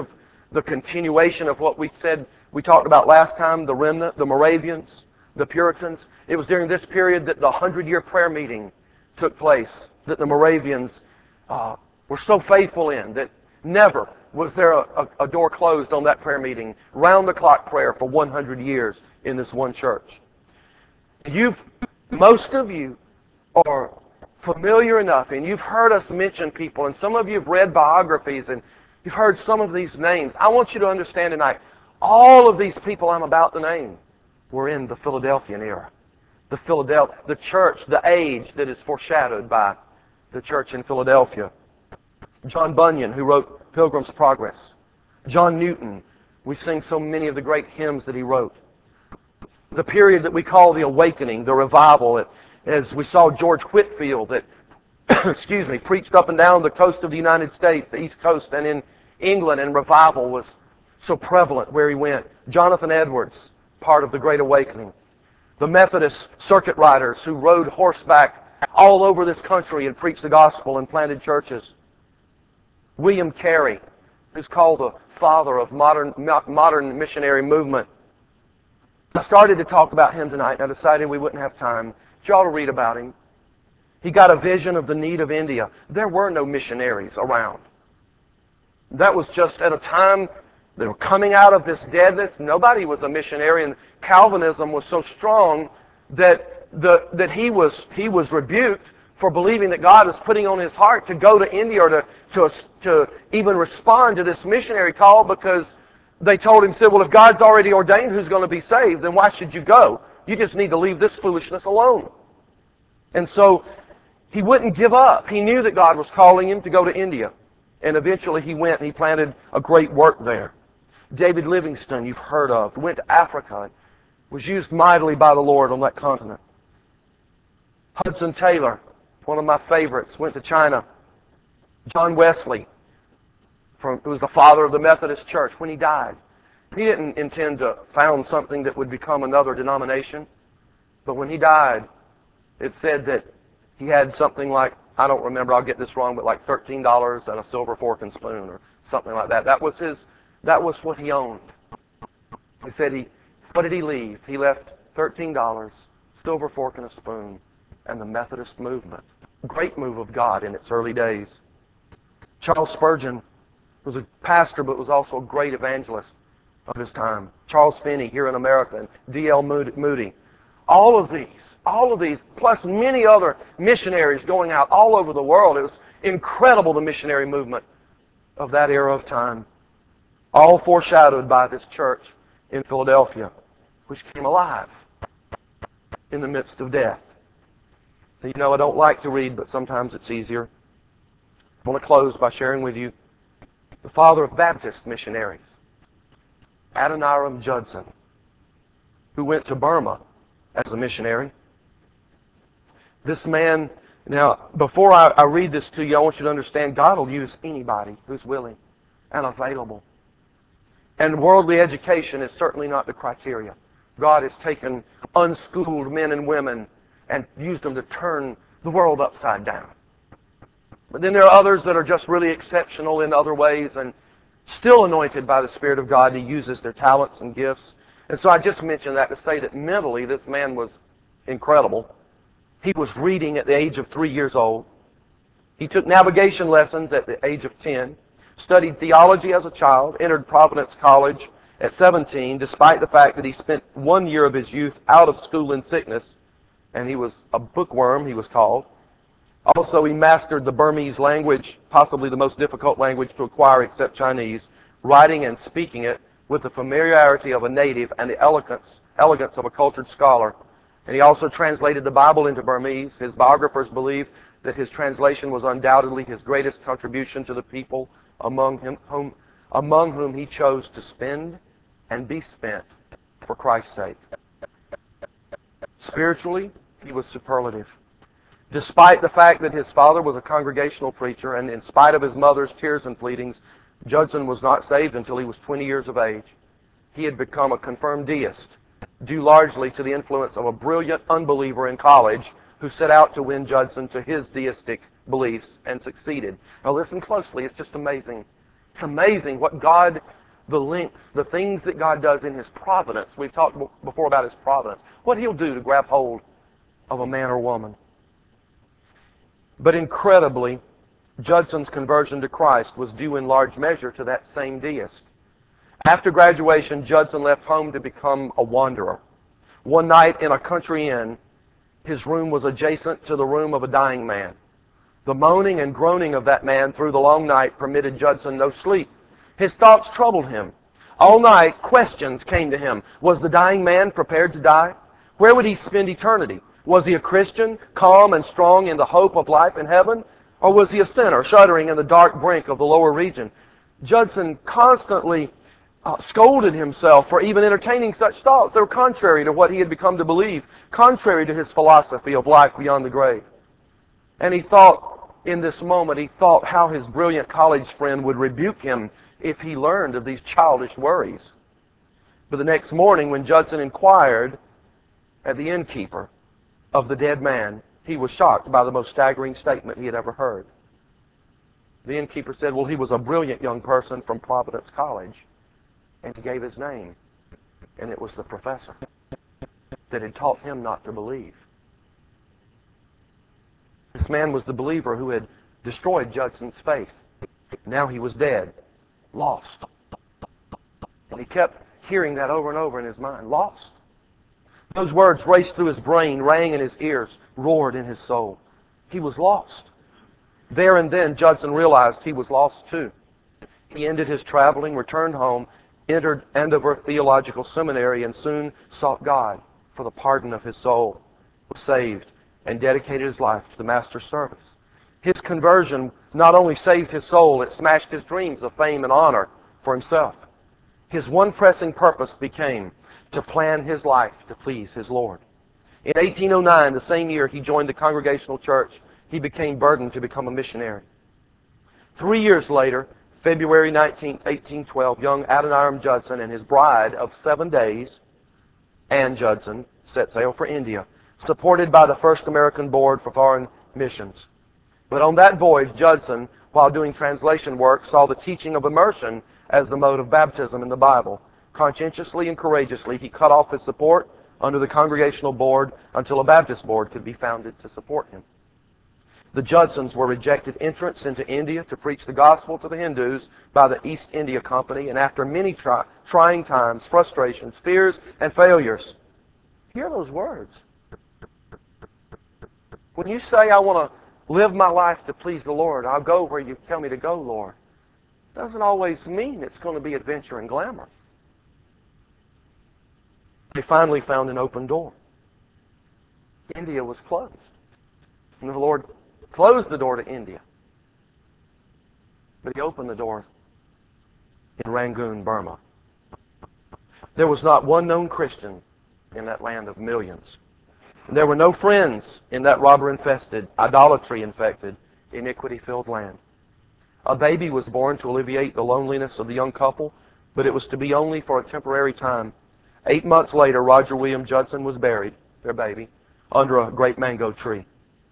the continuation of what we said, we talked about last time, the remnant, the Moravians, the Puritans. It was during this period that the hundred-year prayer meeting took place, that the Moravians uh, were so faithful in, that never was there a, a, a door closed on that prayer meeting. Round-the-clock prayer for one hundred years in this one church. You've, most of you are familiar enough, and you've heard us mention people, and some of you have read biographies, and you've heard some of these names. I want you to understand tonight, all of these people I'm about to name were in the Philadelphian era. The Philadelphia, the church, the age that is foreshadowed by the church in Philadelphia. John Bunyan, who wrote Pilgrim's Progress. John Newton, we sing so many of the great hymns that he wrote. The period that we call the awakening, the revival, it, as we saw George Whitefield that, excuse me, preached up and down the coast of the United States, the East Coast, and in England, and revival was so prevalent where he went. Jonathan Edwards, part of the Great Awakening. The Methodist circuit riders who rode horseback all over this country and preached the gospel and planted churches. William Carey, who's called the father of modern modern missionary movement. I started to talk about him tonight, and I decided we wouldn't have time. But you ought to read about him. He got a vision of the need of India. There were no missionaries around. That was just at a time they were coming out of this deadness. Nobody was a missionary, and Calvinism was so strong that the that he was he was rebuked for believing that God was putting on his heart to go to India or to to to even respond to this missionary call, because they told him, said, well, if God's already ordained who's going to be saved, then why should you go? You just need to leave this foolishness alone. And so he wouldn't give up. He knew that God was calling him to go to India. And eventually he went and he planted a great work there. David Livingstone, you've heard of, went to Africa, was used mightily by the Lord on that continent. Hudson Taylor, one of my favorites, went to China. John Wesley, from, who was the father of the Methodist Church, when he died, he didn't intend to found something that would become another denomination. But when he died, it said that he had something like, I don't remember, I'll get this wrong, but like thirteen dollars and a silver fork and spoon or something like that. That was his, that was what he owned. He said he, what did he leave? He left thirteen dollars, silver fork and a spoon, and the Methodist movement. Great move of God in its early days. Charles Spurgeon was a pastor, but was also a great evangelist of his time. Charles Finney here in America, and D L Moody. All of these, all of these, plus many other missionaries going out all over the world. It was incredible, the missionary movement of that era of time. All foreshadowed by this church in Philadelphia, which came alive in the midst of death. You know, I don't like to read, but sometimes it's easier. I want to close by sharing with you the father of Baptist missionaries, Adoniram Judson, who went to Burma as a missionary. This man, now, before I, I read this to you, I want you to understand God will use anybody who's willing and available. And worldly education is certainly not the criteria. God has taken unschooled men and women and used them to turn the world upside down. But then there are others that are just really exceptional in other ways and still anointed by the Spirit of God. He uses their talents and gifts. And so I just mentioned that to say that mentally this man was incredible. He was reading at the age of three years old. He took navigation lessons at the age of ten, studied theology as a child, entered Providence College at seventeen, despite the fact that he spent one year of his youth out of school in sickness, and he was a bookworm, he was called. Also, he mastered the Burmese language, possibly the most difficult language to acquire except Chinese, writing and speaking it with the familiarity of a native and the elegance, elegance of a cultured scholar. And he also translated the Bible into Burmese. His biographers believe that his translation was undoubtedly his greatest contribution to the people among him, whom, among whom he chose to spend and be spent for Christ's sake. Spiritually, he was superlative. Despite the fact that his father was a congregational preacher, and in spite of his mother's tears and pleadings, Judson was not saved until he was twenty years of age. He had become a confirmed deist, due largely to the influence of a brilliant unbeliever in college who set out to win Judson to his deistic beliefs and succeeded. Now listen closely, it's just amazing. It's amazing what God the lengths, the things that God does in His providence. We've talked before about His providence. What He'll do to grab hold of a man or woman. But incredibly, Judson's conversion to Christ was due in large measure to that same deist. After graduation, Judson left home to become a wanderer. One night in a country inn, his room was adjacent to the room of a dying man. The moaning and groaning of that man through the long night permitted Judson no sleep. His thoughts troubled him. All night, questions came to him. Was the dying man prepared to die? Where would he spend eternity? Was he a Christian, calm and strong in the hope of life in heaven? Or was he a sinner, shuddering in the dark brink of the lower region? Judson constantly uh, scolded himself for even entertaining such thoughts. They were contrary to what he had become to believe, contrary to his philosophy of life beyond the grave. And he thought, in this moment, he thought how his brilliant college friend would rebuke him if he learned of these childish worries. But the next morning, when Judson inquired at the innkeeper of the dead man, he was shocked by the most staggering statement he had ever heard. The innkeeper said, well, he was a brilliant young person from Providence College, and he gave his name, and it was the professor that had taught him not to believe. This man was the believer who had destroyed Judson's faith. Now he was dead, lost. And he kept hearing that over and over in his mind, lost. Those words raced through his brain, rang in his ears, roared in his soul. He was lost. There and then, Judson realized he was lost too. He ended his traveling, returned home, entered Andover Theological Seminary, and soon sought God for the pardon of his soul, was saved, and dedicated his life to the Master's service. His conversion not only saved his soul, it smashed his dreams of fame and honor for himself. His one pressing purpose became to plan his life to please his Lord. In eighteen oh nine, the same year he joined the Congregational Church, he became burdened to become a missionary. Three years later, February nineteenth, eighteen twelve, young Adoniram Judson and his bride of seven days, Ann Judson, set sail for India, supported by the First American Board for Foreign Missions. But on that voyage, Judson, while doing translation work, saw the teaching of immersion as the mode of baptism in the Bible. Conscientiously and courageously, he cut off his support under the Congregational Board until a Baptist board could be founded to support him. The Judsons were rejected entrants into India to preach the gospel to the Hindus by the East India Company, and after many try, trying times, frustrations, fears, and failures, hear those words. When you say, I want to live my life to please the Lord, I'll go where you tell me to go, Lord, doesn't always mean it's going to be adventure and glamour. They finally found an open door. India was closed. And the Lord closed the door to India. But He opened the door in Rangoon, Burma. There was not one known Christian in that land of millions. And there were no friends in that robber-infested, idolatry-infected, iniquity-filled land. A baby was born to alleviate the loneliness of the young couple, but it was to be only for a temporary time. Eight months later, Roger William Judson was buried, their baby, under a great mango tree.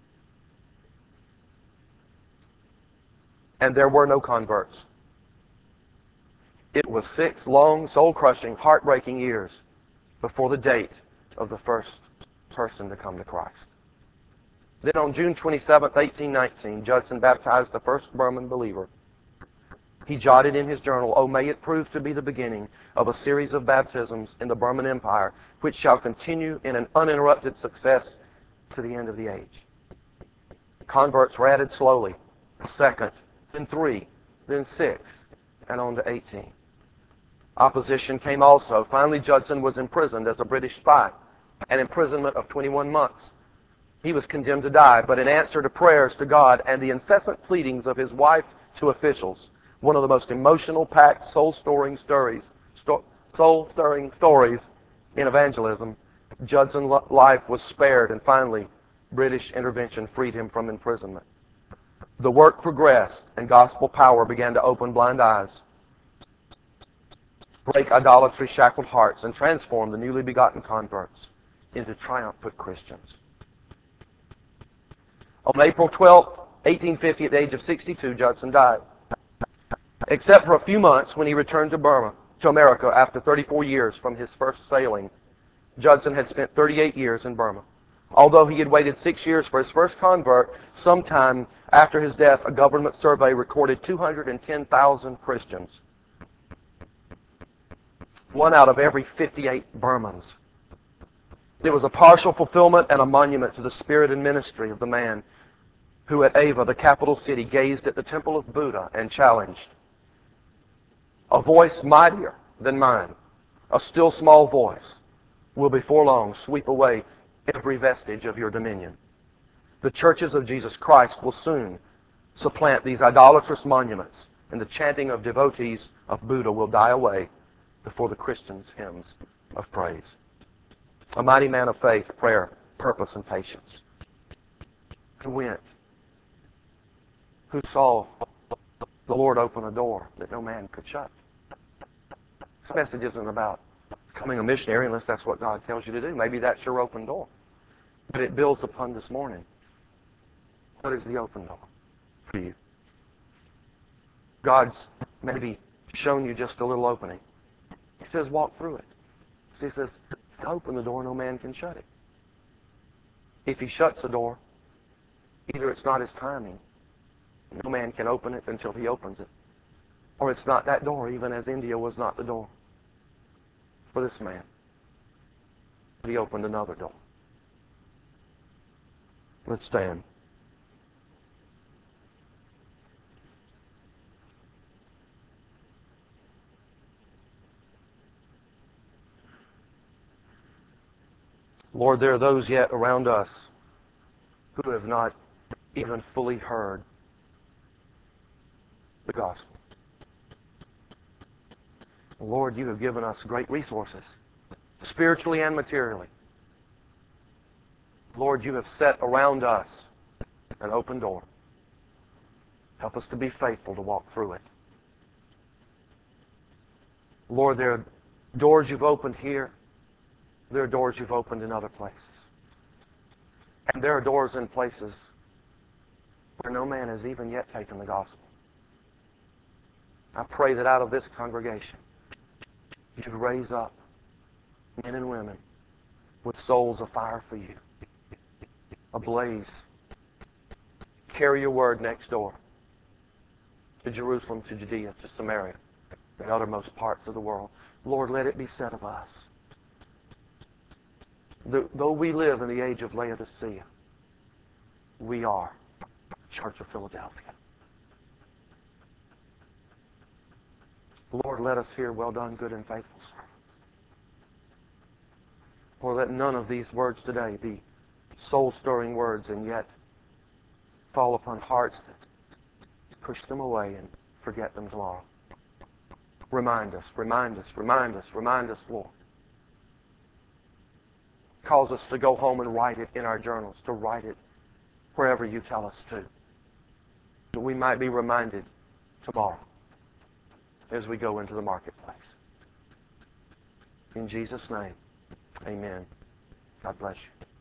And there were no converts. It was six long, soul-crushing, heartbreaking years before the date of the first person to come to Christ. Then on June twenty-seventh, eighteen nineteen, Judson baptized the first Burman believer. He jotted in his journal, "Oh, may it prove to be the beginning of a series of baptisms in the Burman Empire, which shall continue in an uninterrupted success to the end of the age." Converts were added slowly, a second, then three, then six, and on to eighteen. Opposition came also. Finally, Judson was imprisoned as a British spy, an imprisonment of twenty-one months. He was condemned to die, but in answer to prayers to God and the incessant pleadings of his wife to officials, one of the most emotional-packed, soul-stirring stories, sto- soul-stirring stories in evangelism, Judson's life was spared, and finally, British intervention freed him from imprisonment. The work progressed, and gospel power began to open blind eyes, break idolatry-shackled hearts, and transform the newly begotten converts into triumphant Christians. On April twelfth, eighteen fifty, at the age of sixty-two, Judson died. Except for a few months when he returned to Burma. to America after thirty-four years from his first sailing. Judson had spent thirty-eight years in Burma. Although he had waited six years for his first convert, sometime after his death, a government survey recorded two hundred ten thousand Christians. One out of every fifty-eight Burmans. It was a partial fulfillment and a monument to the spirit and ministry of the man who at Ava, the capital city, gazed at the temple of Buddha and challenged, "A voice mightier than mine, a still small voice, will before long sweep away every vestige of your dominion. The churches of Jesus Christ will soon supplant these idolatrous monuments, and the chanting of devotees of Buddha will die away before the Christians' hymns of praise." A mighty man of faith, prayer, purpose, and patience. Who went? Who saw the Lord open a door that no man could shut? This message isn't about becoming a missionary unless that's what God tells you to do. Maybe that's your open door. But it builds upon this morning. What is the open door for you? God's maybe shown you just a little opening. He says, walk through it. He says, open the door, no man can shut it. If He shuts the door, either it's not His timing, no man can open it until He opens it, or it's not that door, even as India was not the door for this man. But He opened another door. Let's stand. Lord, there are those yet around us who have not even fully heard the gospel. Lord, you have given us great resources, spiritually and materially. Lord, you have set around us an open door. Help us to be faithful to walk through it. Lord, there are doors you've opened here. There are doors you've opened in other places. And there are doors in places where no man has even yet taken the gospel. I pray that out of this congregation, you'd raise up men and women with souls afire for you, ablaze. Carry your word next door to Jerusalem, to Judea, to Samaria, the uttermost parts of the world. Lord, let it be said of us, though we live in the age of Laodicea, we are the Church of Philadelphia. Lord, let us hear, well done, good and faithful servants. Lord, let none of these words today be soul-stirring words and yet fall upon hearts that push them away and forget them tomorrow. Remind us, remind us, remind us, remind us, Lord. Cause us to go home and write it in our journals, to write it wherever you tell us to, that we might be reminded tomorrow as we go into the marketplace. In Jesus' name, amen. God bless you.